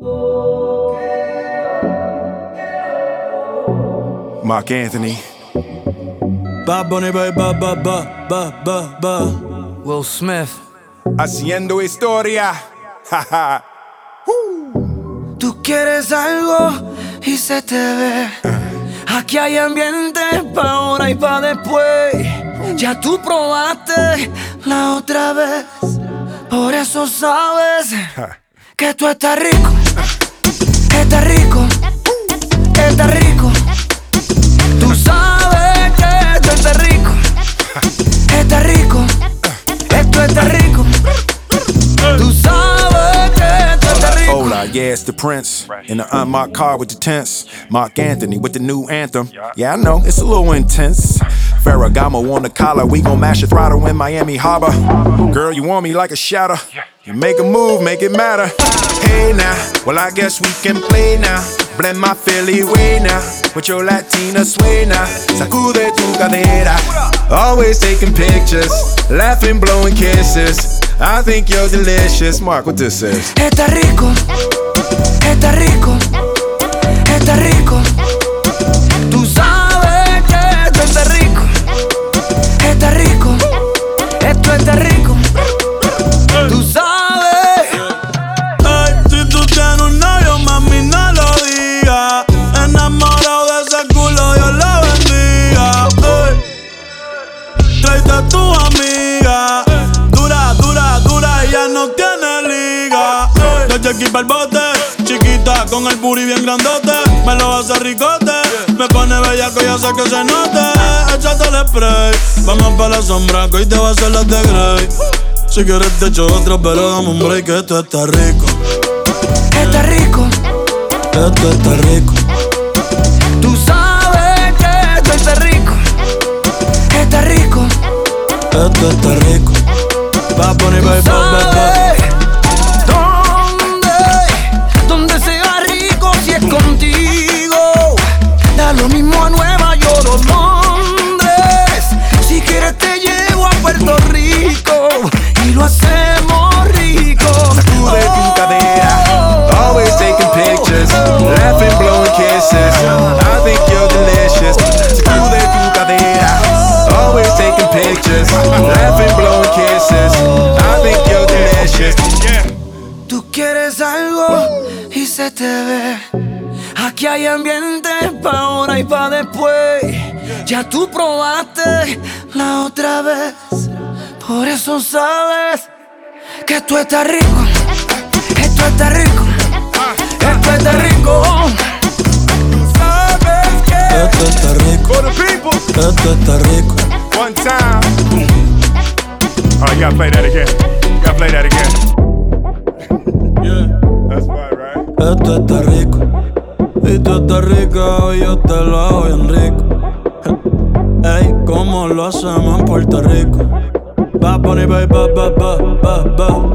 Mark Anthony. Bad Bunny, Will Smith. Haciendo historia. Tú quieres algo y se te ve. Aquí hay ambiente pa' ahora y pa' después. Ya tú probaste la otra vez. Por eso sabes que tú estás rico. Estás rico. Estás rico. Tú sabes que tú estás rico. Estás rico. Esto está rico. Tú sabes que tú estás rico. Hola, yeah, it's the Prince. In the unmarked car with the tents. Mark Anthony with the new anthem. Yeah, I know, it's a little intense. Ferragamo on the collar, we gon' mash the throttle in Miami Harbor. Girl, you want me like a shadow. You make a move, make it matter. Hey now, well I guess we can play now. Blend my Philly way now with your Latina sway now. Sacude tu cadera. Always taking pictures, laughing, blowing kisses. I think you're delicious. Mark, what this is? Está rico, está rico, está rico. Tú sabes que esto está rico. Está rico, esto está rico. Tú sabes. Ay, si tú tienes un novio, mami, no lo digas. Enamorado de ese culo, Dios lo bendiga. Tráete a tu amiga. Dura, dura, dura, ella no tiene liga. De Jackie pa'l bote, chiquita con el booty bien grandote. Me lo hace ricote, me pone bellaco y hace que se note. Échate el spray, vamos pa' la sombra que hoy te va a hacer las de Grey. Si quieres te echo otra, pero dame un break, que esto está rico. Está rico. Esto está rico. Tú sabes que esto está rico. Está rico. Esto está rico. Va a poner ¿Dónde se va rico si es contigo? Da lo mismo a Nueva York o Londres. Si quieres te llevo a Puerto Rico y lo hacemos rico. Sacude tu cadera. Always taking pictures, laughing, blowing kisses. I think you're delicious. Sacude tu cadera. Always taking pictures, laughing, blowing kisses. I think you're delicious. Tú quieres algo y se te ve. Aquí hay ambiente pa' ahora y pa' después. Ya tú probaste la otra vez. Por eso sabes que tú estás rico. Esto está rico. Esto está rico. Sabes que Esto está rico. for the people. Esto está rico. One time. Oh, you gotta play that again. You gotta play that again. Yeah. That's fine, right? Esto está rico. Y tú estás rica y yo te lo hago bien rico. Ey, como lo hacemos en Puerto Rico. Va a poner,